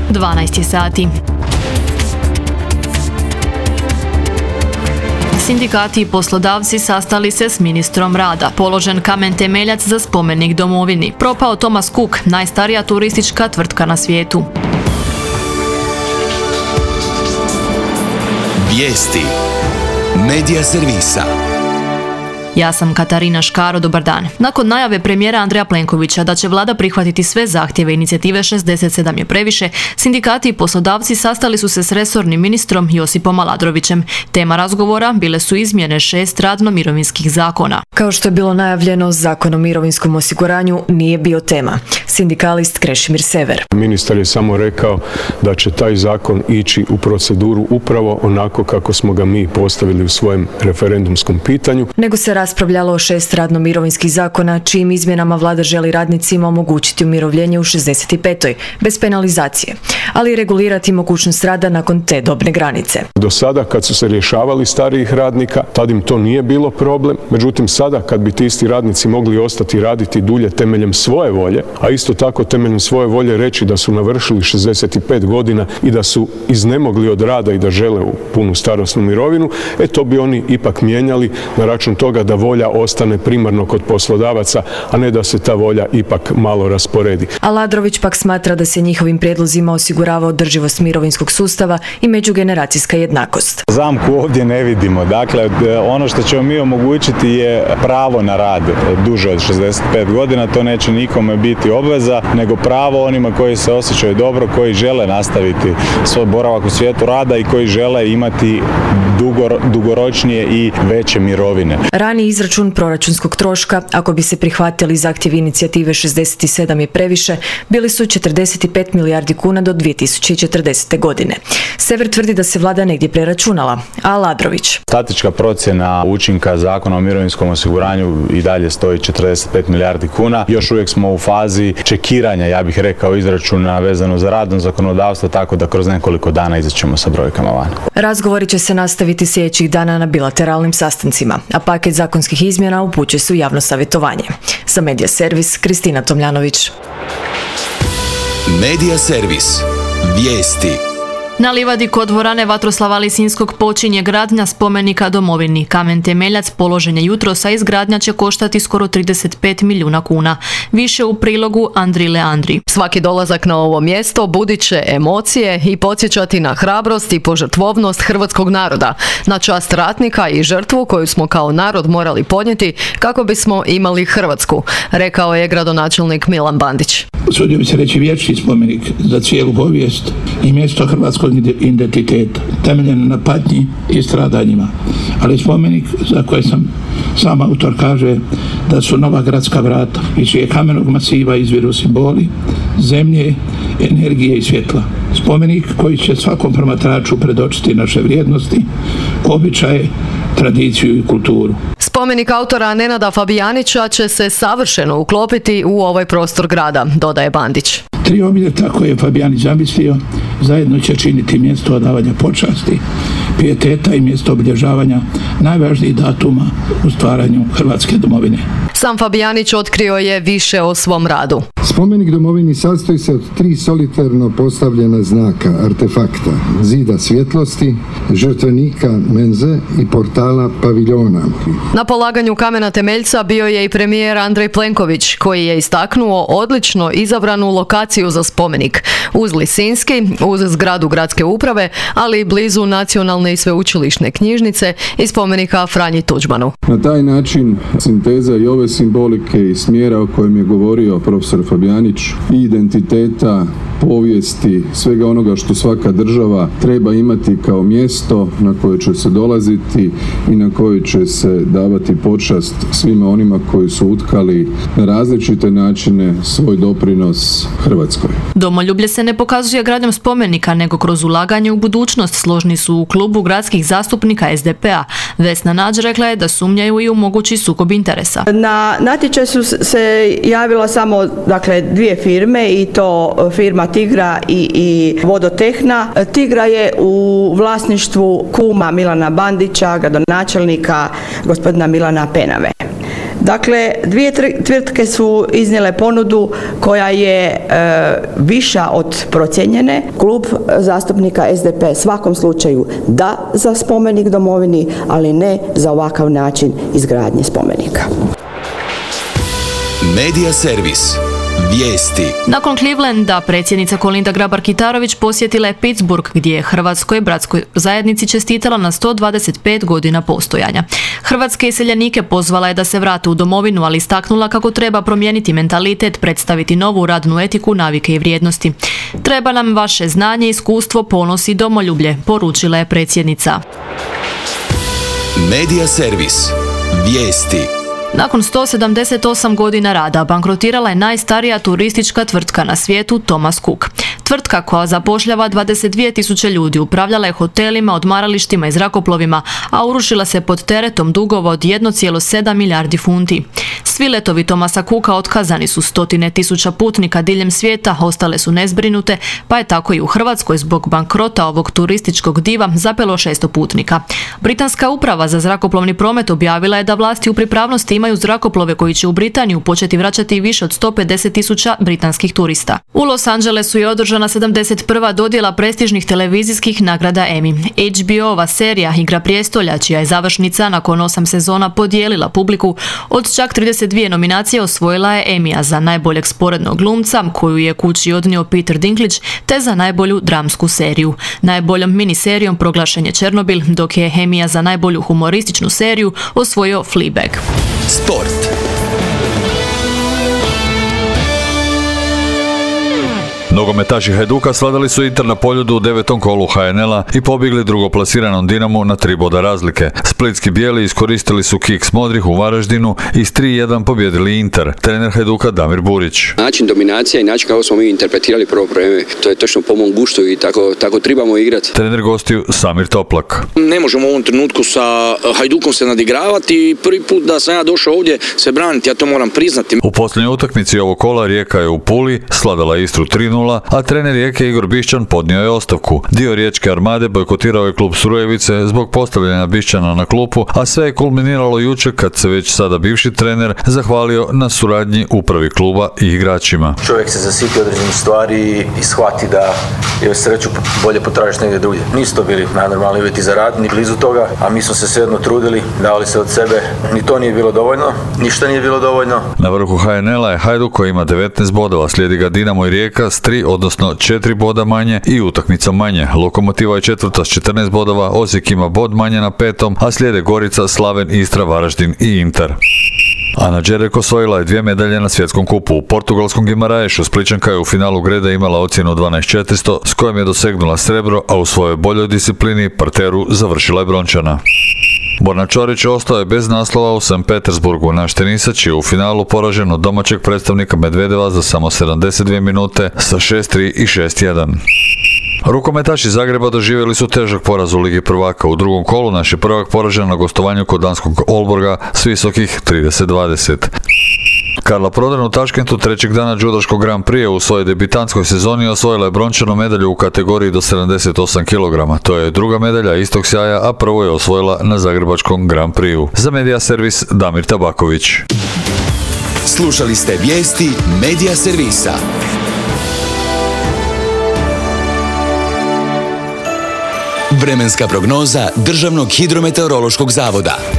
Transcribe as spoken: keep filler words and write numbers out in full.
dvanaest sati. Sindikati i poslodavci sastali se s ministrom rada. Položen kamen temeljac za spomenik domovini. Propao Thomas Cook, najstarija turistička tvrtka na svijetu. Vijesti Medija servisa. Ja sam Katarina Škaro, dobar dan. Nakon najave premijera Andreja Plenkovića da će vlada prihvatiti sve zahtjeve inicijative šezdeset sedam je previše, sindikati i poslodavci sastali su se s resornim ministrom Josipom Aladrovićem. Tema razgovora bile su izmjene šest radno-mirovinskih zakona. Kao što je bilo najavljeno, Zakon o mirovinskom osiguranju nije bio tema. Sindikalist Krešimir Sever. Ministar je samo rekao da će taj zakon ići u proceduru upravo onako kako smo ga mi postavili u svojem referendumskom pitanju. Nego se raspravljalo o šest radno-mirovinskih zakona, čijim izmjenama vlada želi radnicima omogućiti umirovljenje u šezdeset petoj bez penalizacije, ali i regulirati mogućnost rada nakon te dobne granice. Do sada kad su se rješavali starijih radnika, tad im to nije bilo problem, međutim sada kad bi ti isti radnici mogli ostati raditi dulje temeljem svoje volje, a isto tako temeljem svoje volje reći da su navršili šezdeset pet godina i da su iznemogli od rada i da žele u punu starosnu mirovinu, e to bi oni ipak mijenjali na račun toga da volja ostane primarno kod poslodavaca, a ne da se ta volja ipak malo rasporedi. Aladrović pak smatra da se njihovim prijedlozima osigurava održivost mirovinskog sustava i međugeneracijska jednakost. Zamku ovdje ne vidimo. Dakle, ono što ćemo mi omogućiti je pravo na rad duže od šezdeset pet godina. To neće nikome biti obveza, nego pravo onima koji se osjećaju dobro, koji žele nastaviti svoj boravak u svijetu rada i koji žele imati dugor, dugoročnije i veće mirovine. Rani izračun proračunskog troška, ako bi se prihvatili zahtjevi inicijative šezdeset sedam je previše, bili su četrdeset pet milijardi kuna do dvije tisuće četrdesete godine. Sever tvrdi da se vlada negdje preračunala, a Aladrović. Statička procjena učinka Zakona o mirovinskom osiguranju i dalje stoji četrdeset pet milijardi kuna. Još uvijek smo u fazi čekiranja, ja bih rekao, izračuna vezano za radno zakonodavstvo, tako da kroz nekoliko dana izaćemo sa brojkama van. Razgovori će se nastaviti sljedećih dana na bilateralnim sastancima, a paket zakonskih izmjena upućuje se u javno savjetovanje. Za Medija servis, Kristina Tomljanović. Medija servis. Vijesti. Na livadi kod dvorane Vatroslava Lisinskog počinje gradnja spomenika domovini. Kamen temeljac položen je jutros, a izgradnja će koštati skoro trideset pet milijuna kuna. Više u prilogu Andri Leandri. Svaki dolazak na ovo mjesto budit će emocije i podsjećati na hrabrost i požrtvovnost hrvatskog naroda, na čast ratnika i žrtvu koju smo kao narod morali podnijeti kako bismo imali Hrvatsku, rekao je gradonačelnik Milan Bandić. Usudio bi se reći vječni spomenik za cijelu povijest i mjesto hrvatskog identiteta, temeljen na patnji i stradanjima. Ali spomenik za koje sam sam autor kaže da su nova gradska vrata iz čije kamenog masiva izviru simboli zemlje, energije i svjetla. Spomenik koji će svakom promatraču predočiti naše vrijednosti, običaje, tradiciju i kulturu. Spomenik autora Nenada Fabijanića će se savršeno uklopiti u ovaj prostor grada, dodaje Bandić. Tri objekta koje je Fabijanić zamislio zajedno će činiti mjesto odavanja počasti, pijeteta i mjesto obilježavanja najvažnijih datuma u stvaranju Hrvatske domovine. Sam Fabijanić otkrio je više o svom radu. Spomenik domovini sastoji se od tri solitarno postavljena znaka, artefakta, zida svjetlosti, žrtvenika menze i portala paviljona. Na polaganju kamena temeljca bio je i premijer Andrej Plenković, koji je istaknuo odlično izabranu lokaciju za spomenik. Uz Lisinski, uz zgradu gradske uprave, ali i blizu nacionalne i sveučilišne knjižnice i spomenika Franji Tuđmanu. Na taj način sinteza i ove simbolike i smjera o kojem je govorio profesor Fabijanić i identiteta, povijesti, svega onoga što svaka država treba imati kao mjesto na koje će se dolaziti i na koje će se davati počast svima onima koji su utkali na različite načine svoj doprinos Hrvatskoj. Domoljublje se ne pokazuje gradnjom spomenika, nego kroz ulaganje u budućnost, složni su u klubu gradskih zastupnika es de pe a. Vesna Nađ rekla je da sumnjaju i u mogući sukob interesa. Na natječaj su se javila samo dakle, dvije firme i to firma Tigra i, i Vodotehna. Tigra je u vlasništvu kuma Milana Bandića, gradonačelnika gospodina Milana Penave. Dakle, dvije tvrtke su iznijele ponudu koja je e, viša od procijenjene. Klub zastupnika S D P svakom slučaju da za spomenik domovini, ali ne za ovakav način izgradnje spomenika. Medija servis. Vijesti. Nakon Clevelanda, predsjednica Kolinda Grabar-Kitarović posjetila je Pittsburgh, gdje je Hrvatskoj bratskoj zajednici čestitala na sto dvadeset pet godina postojanja. Hrvatske iseljenike pozvala je da se vrate u domovinu, ali istaknula kako treba promijeniti mentalitet, predstaviti novu radnu etiku, navike i vrijednosti. Treba nam vaše znanje, iskustvo, ponos i domoljublje, poručila je predsjednica. Medija servis. Vijesti. Nakon sto sedamdeset osam godina rada bankrotirala je najstarija turistička tvrtka na svijetu, Thomas Cook. Tvrtka koja zapošljava dvadeset dvije tisuće ljudi upravljala je hotelima, odmaralištima i zrakoplovima, a urušila se pod teretom dugova od jedan zarez sedam milijardi funti. Svi letovi Thomasa Cooka otkazani su, stotine tisuća putnika diljem svijeta ostale su nezbrinute, pa je tako i u Hrvatskoj zbog bankrota ovog turističkog diva zapelo šesto putnika. Britanska uprava za zrakoplovni promet objavila je da vlasti u pripravnosti imaju zrakoplove koji će u Britaniju početi vraćati više od sto pedeset tisuća britanskih turista. U Los Angelesu je održana sedamdeset prva dodjela prestižnih televizijskih nagrada Emmy. H B O-ova serija Igra prijestolja, čija je završnica nakon osam sezona podijelila publiku, od čak trideset dvije nominacije osvojila je Emmya za najboljeg sporednog glumca, koju je kući odnio Peter Dinklage, te za najbolju dramsku seriju. Najboljom miniserijom proglašen je Černobil, dok je Emmya za najbolju humorističnu seriju osvojio Fleabag. Sport. Nogometaši Hajduka slavili su Inter na Poljudu u devetom kolu H N L-a i pobjegli drugoplasiranom Dinamu na tri boda razlike. Splitski bijeli iskoristili su kiks modrih u Varaždinu i s tri jedan pobjedili Inter. Trener Hajduka Damir Burić. Način dominacija i način kako smo mi interpretirali prvo vreme, to je točno po mom guštu i tako, tako trebamo igrati. Trener gostiju Samir Toplak. Ne možemo u ovom trenutku sa Hajdukom se nadigravati i prvi put da sam ja došao ovdje se braniti, ja to moram priznati. U posljednjoj utakmici ovog kola Rijeka je u Puli slavila Istru tri nula, a trener Rijeke Igor Bišćan podnio je ostavku. Dio riječke armade bojkotirao je klub Srujevice zbog postavljanja Bišćana na klupu, a sve je kulminiralo jučer kad se već sada bivši trener zahvalio na suradnji upravi kluba i igračima. Čovjek se zasiti određenih stvari i shvati da je sreću bolje potražiti negdje drugdje. Nisu to bili najnormalni uvjeti za rad, ni blizu toga, a mi smo se svejedno trudili, dali se od sebe. Ni to nije bilo dovoljno, ništa nije bilo dovoljno. Na vrhu H N L-a je Hajduk koji ima devetnaest bodova, slijedi ga Dinamo i Rijeka s tri, odnosno četiri boda manje i utakmica manje. Lokomotiva je četvrta s četrnaest bodova, Osijek ima bod manje na petom, a slijede Gorica, Slaven, Istra, Varaždin i Inter. Ana Đerek osvojila je dvije medalje na svjetskom kupu. U portugalskom Guimaraešu Splićanka je u finalu Greda imala ocjenu dvanaest četiristo s kojom je dosegnula srebro, a u svojoj boljoj disciplini parteru završila je brončana. Borna Čorić ostao je bez naslova u Sankt Petersburgu. Naš tenisač je u finalu poražen od domaćeg predstavnika Medvedeva za samo sedamdeset dvije minute sa šest tri i šest jedan. Rukometaši Zagreba doživjeli su težak poraz u Ligi prvaka. U drugom kolu naš je prvak poražen na gostovanju kod danskog Olborga s visokih trideset dvadeset. Karla Prodan u Taškentu trećeg dana judaškog Grand Prix u svojoj debitantskoj sezoni osvojila je brončanu medalju u kategoriji do sedamdeset osam kilograma. To je druga medalja istog sjaja, a prvo je osvojila na zagrebačkom Grand Prix-u. Za Medija servis Damir Tabaković. Slušali ste vijesti Medija servisa. Vremenska prognoza Državnog hidrometeorološkog zavoda.